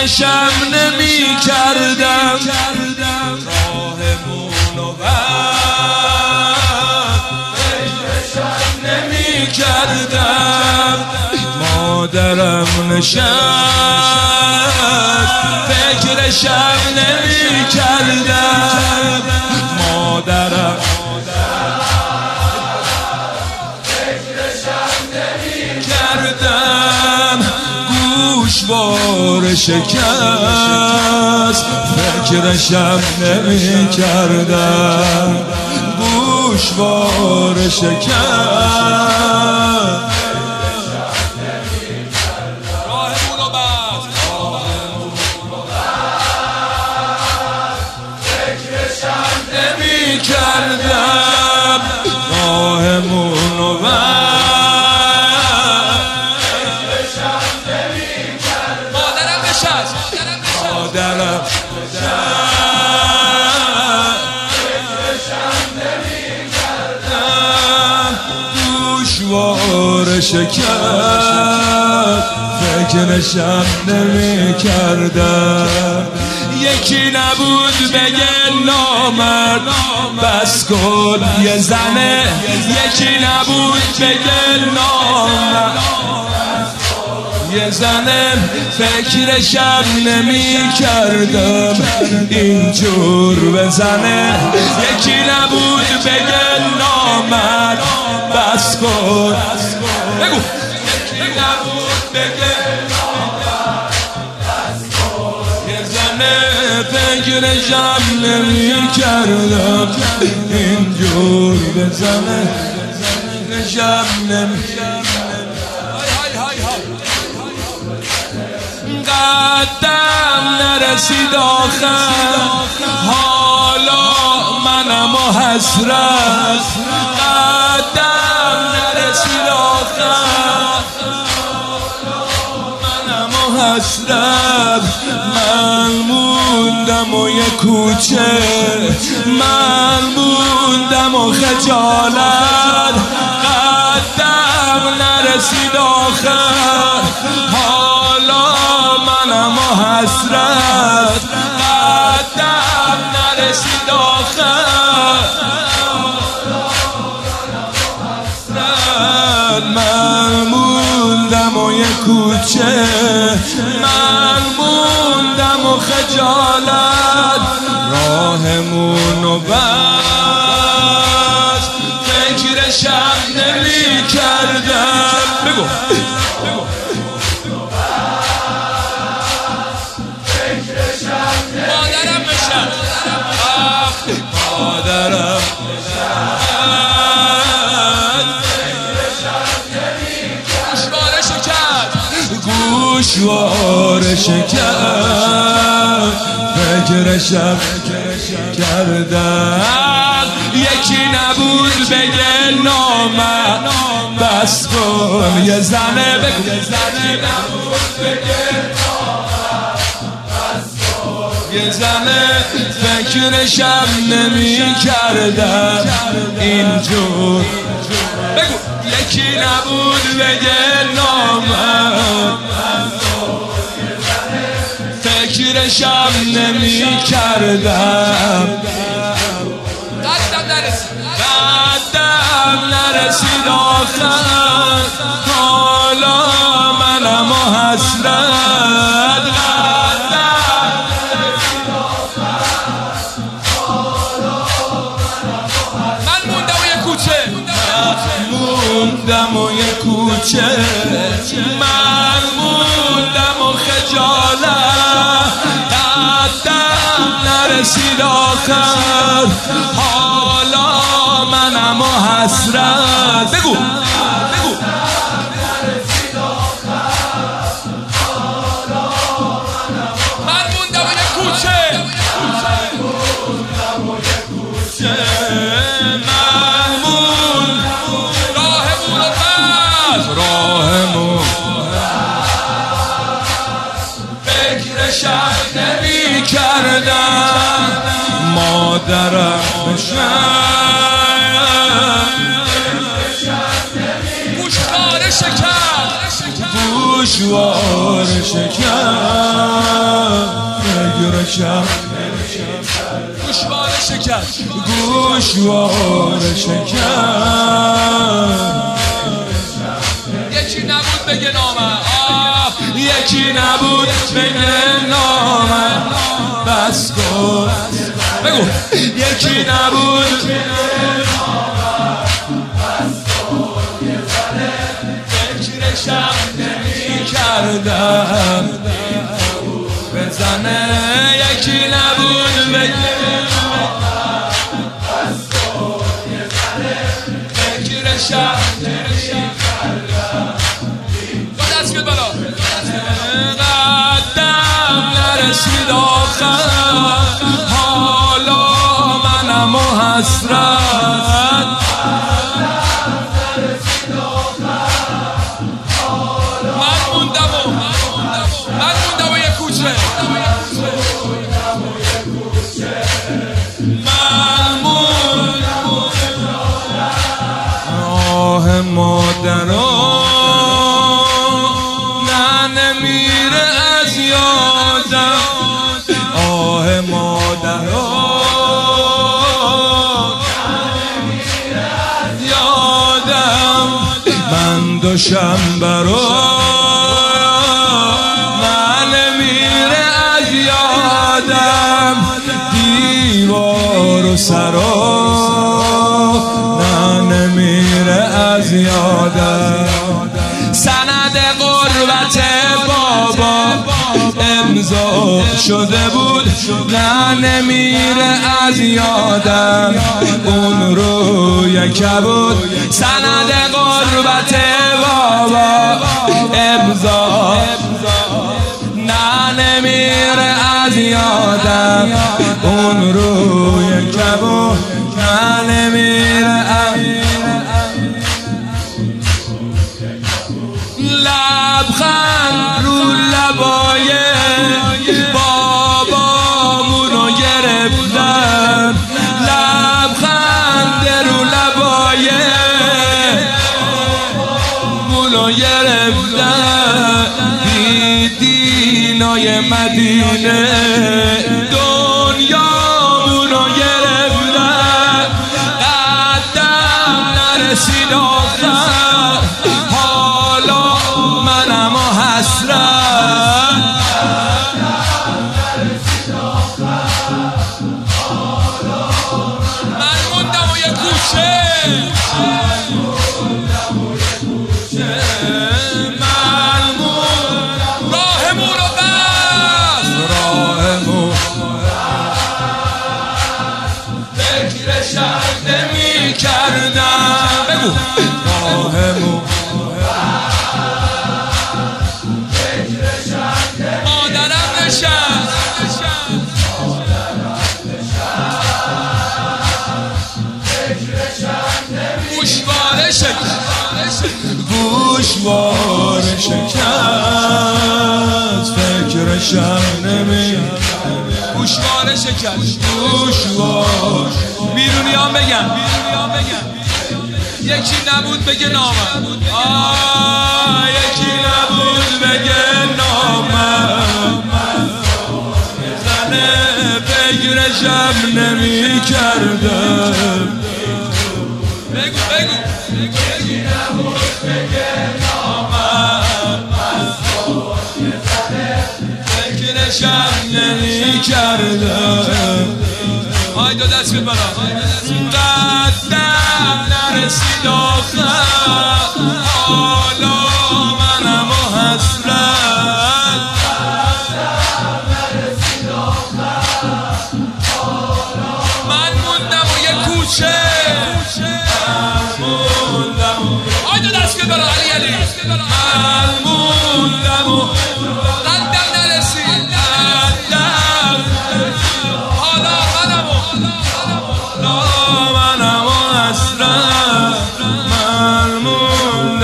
فکرشم نمی کردم راهمونو فکرشم نمی کردم مادرم نشست فکرشم نمی کردم مادرم فکرشم نمی کردم گوشوار شکست فکرشم نمی کردم گوشوار شکست کردم راهمونو مادرم نشست مادرم گوشوار شکست فکرشم نمی کردم یکی نبود بگه نامرد بس کن یه زنه یکی نبود بگه نامرد یه زنه فکرشم نمی کردم اینجور بزنه یکی نبود بگه نامرد بس کن بگو یکی نبود بگه فکرشم نمی کردم اینجور بزنه فکرشم نمی قدم نرسید آخر حالا منم و حسرت قدم نرسید آخر منم و حسرت من موندم و یه کوچه من موندم و خجالت قدم نرسید آخر حالا منم و حسرت قدم نرسید آخر من موندم و یه کوچه من موندم و خجالت راهمونو بس فکرشم نمی کردم بگو مادرم بشم مادرم گوشوار شکست فکرشم کردم یکی نبود بگه نامرد بس کن یه زنه بگو یه زنه نبود بگه یه زنه فکرشم نمی کردم اینجور بگو یکی نبود بگه نامرد فکرشم نمی کردم قدم نرسید آخر حالا منم و حسرت من موندم و یه کوچه موندم و یه کوچه من موندم و خجالت قدم نرسید آخر حالا منم و حسرت بگو بگو من موندم و یه کوچه فکرشم نمی کردم مادرم گوشوار شکست شب گوشواره شکر گوشواره شکر یکی نبود بگه نامه یکی نبود بگه نامه بس کن بگو یکی نبود فکر شب نمی کردم بزنه یکی نبود بگه فکر شب نمی کردم با دست کن بالا قدم نرسید آخر حالا منم و حسرت من موندم و یه کوچه من موندم آه مادران نه نمیره از یادم آه مادران یادم من دوشنبه رو من نمیره از یادم دیوار و سرا نه نمیره از یادم سند غربت بابا امضا شده بود نه نمیره از یادم اون روی کبود سند غربت بابا امضا نه نمیره از یادم اون روی کبود نه نمیره از لبخند رو لبای بابامونو گرفتن لبخند رو لبای مونو گرفتن بی دینای مدینه دنیامونو گرفتن قدم نرسید آخر حالا منم و حسرت من موندم و یه کوچه من موندم راهمون رو بس راهمون فکر شب نمی کردم بگو راهمون مادرم نشست گوشواره شکست گوشواره شکست فکرشم نمی گوشواره شکست گوشواره بیرونیان بگن یکی نبود بگه نامم یکی نبود بگه نامم زنه فکرشم نمی کردم بگو یکی نبود بگه نامم فکرشم نمی کردم آی دو دست کن بالا قدم نرسید آخر حالا منم و حسرت من موندم و یه کوچه آی دو دست کن بالا علی من موندم و قدم نرسید قدم حالا منم و حسرت من موندم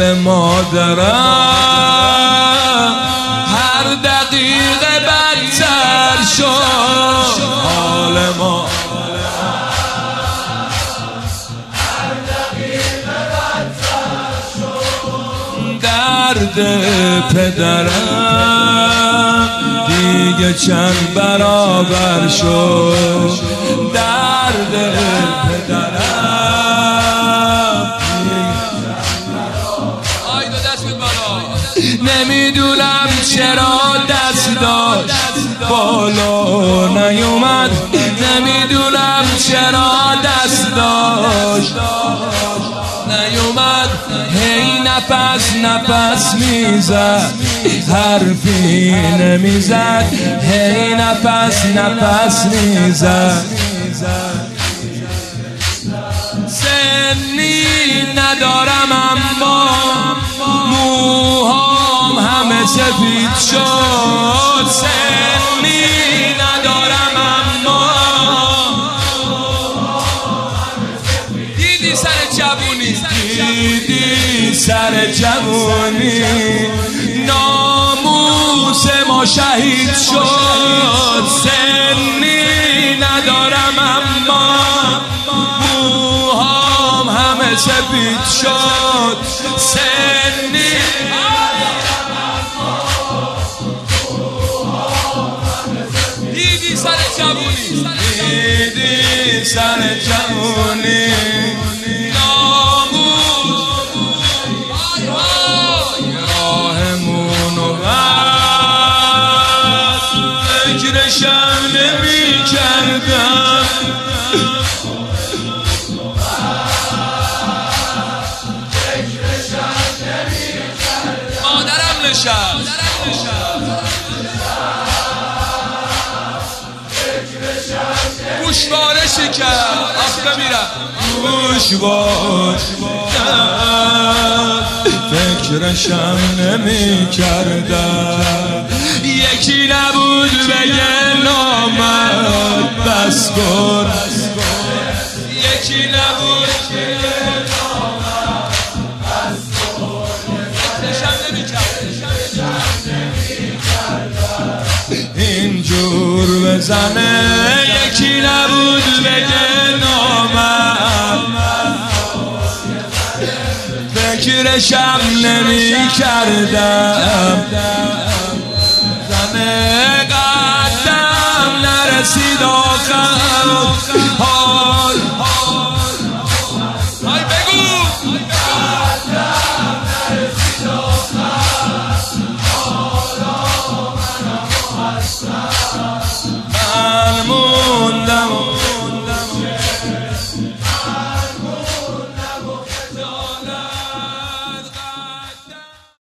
مادرم هر دقیقه بدتر شد. حال ما درد پدرم دیگه چند برابر شد. درد پدرم نمیدونم چرا دست داشت بالا نیومد. نمیدونم چرا دست داشت نیومد. هی نفس میزد حرفی نمیزد. هی نفس میزد. سنی ندارم اما موهام همه سفید شد. سنی ندارم اما دیدی سر جوونی، دیدی سر جوونی ناموس ما شهید شد. سنی ندارم اما موهام همه سفید شد. سنی دیدی سر جوونی، دیدی سر جوونی راهمونو بست. فکرشم نمی کردم مادرم نشست گوشواره شکرد. آخه میرم گوشواره فکرشم نمی کردم. یکی نبود بگه نامرد بس کن. یکی نبود بگه نامرد بس کن. فکرشم نمی کردم اینجور بزنه. یکی نبود بگه نامرد فکرشم نمی کردم. زنه